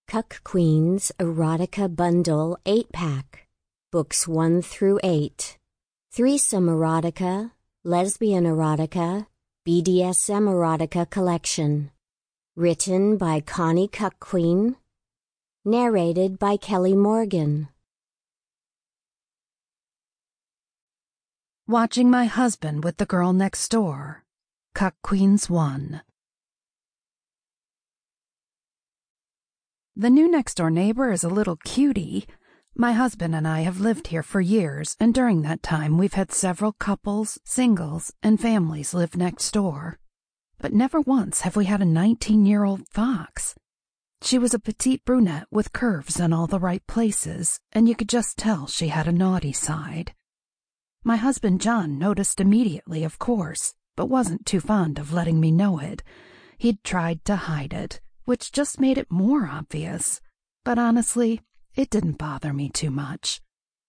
Cuck Queens Erotica Bundle 8-pack, Books 1 through 8. Threesome Erotica, Lesbian Erotica, BDSM Erotica Collection. Written by Connie Cuck Queen. Narrated by Kelly Morgan. Watching my husband with the girl next door. Cuck Queens 1. The new next-door neighbor is a little cutie. My husband and I have lived here for years, and during that time we've had several couples, singles, and families live next door. But never once have we had a 19-year-old fox. She was a petite brunette with curves in all the right places, and you could just tell she had a naughty side. My husband John noticed immediately, of course, but wasn't too fond of letting me know it. He'd tried to hide it, which just made it more obvious. But honestly, it didn't bother me too much.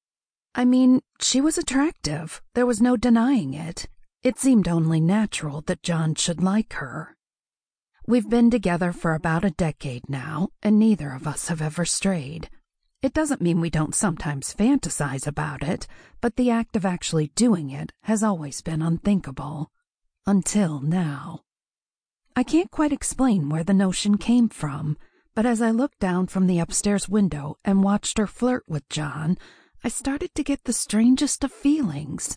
I mean, she was attractive. There was no denying it. It seemed only natural that John should like her. We've been together for about a decade now, and neither of us have ever strayed. It doesn't mean we don't sometimes fantasize about it, but the act of actually doing it has always been unthinkable. Until now. I can't quite explain where the notion came from, but as I looked down from the upstairs window and watched her flirt with John, I started to get the strangest of feelings.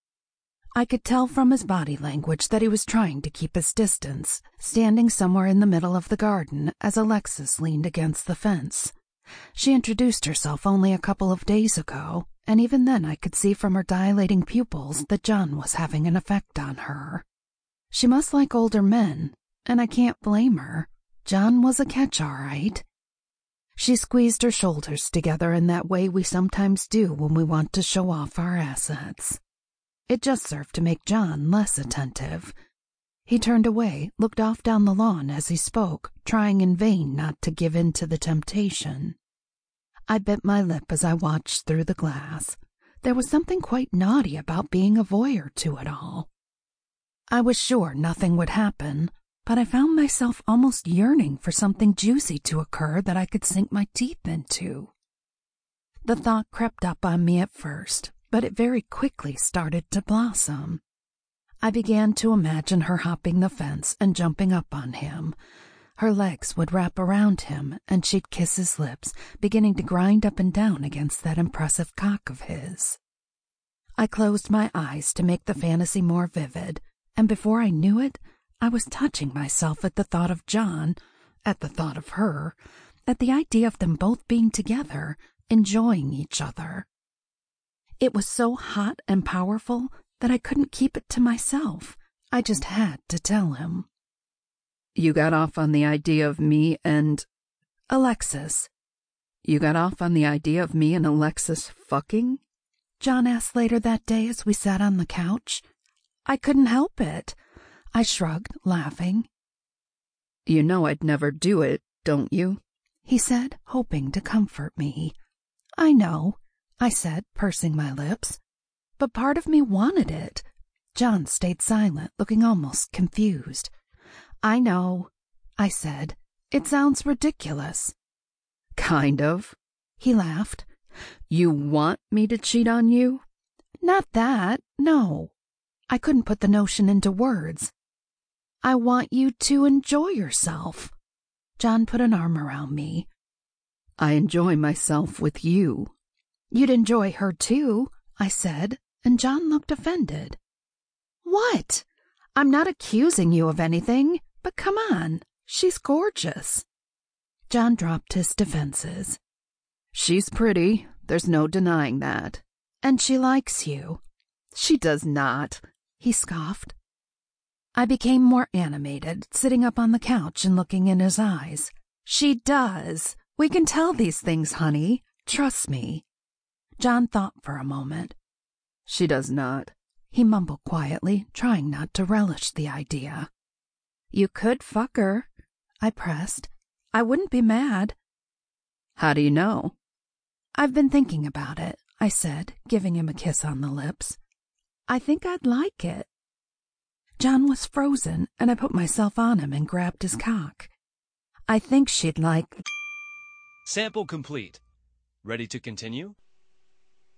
I could tell from his body language that he was trying to keep his distance, standing somewhere in the middle of the garden as Alexis leaned against the fence. She introduced herself only a couple of days ago, and even then I could see from her dilating pupils that John was having an effect on her. She must like older men, and I can't blame her. John was a catch, all right. She squeezed her shoulders together in that way we sometimes do when we want to show off our assets. It just served to make John less attentive. He turned away, looked off down the lawn as he spoke, trying in vain not to give in to the temptation. I bit my lip as I watched through the glass. There was something quite naughty about being a voyeur to it all. I was sure nothing would happen, but I found myself almost yearning for something juicy to occur that I could sink my teeth into. The thought crept up on me at first, but it very quickly started to blossom. I began to imagine her hopping the fence and jumping up on him. Her legs would wrap around him, and she'd kiss his lips, beginning to grind up and down against that impressive cock of his. I closed my eyes to make the fantasy more vivid, and before I knew it, I was touching myself at the thought of John, at the thought of her, at the idea of them both being together, enjoying each other. It was so hot and powerful that I couldn't keep it to myself. I just had to tell him. You got off on the idea of me and... Alexis. You got off on the idea of me and Alexis fucking? John asked later that day as we sat on the couch. I couldn't help it. I shrugged, laughing. You know I'd never do it, don't you? He said, hoping to comfort me. I know, I said, pursing my lips. But part of me wanted it. John stayed silent, looking almost confused. I know, I said. It sounds ridiculous. Kind of. He laughed. You want me to cheat on you? Not that, no. I couldn't put the notion into words. I want you to enjoy yourself. John put an arm around me. I enjoy myself with you. You'd enjoy her too, I said, and John looked offended. What? I'm not accusing you of anything, but come on, she's gorgeous. John dropped his defenses. She's pretty, there's no denying that. And she likes you. She does not, he scoffed. I became more animated, sitting up on the couch and looking in his eyes. She does. We can tell these things, honey. Trust me. John thought for a moment. She does not, he mumbled quietly, trying not to relish the idea. You could fuck her, I pressed. I wouldn't be mad. How do you know? I've been thinking about it, I said, giving him a kiss on the lips. I think I'd like it. John was frozen, and I put myself on him and grabbed his cock. I think she'd like... Sample complete. Ready to continue?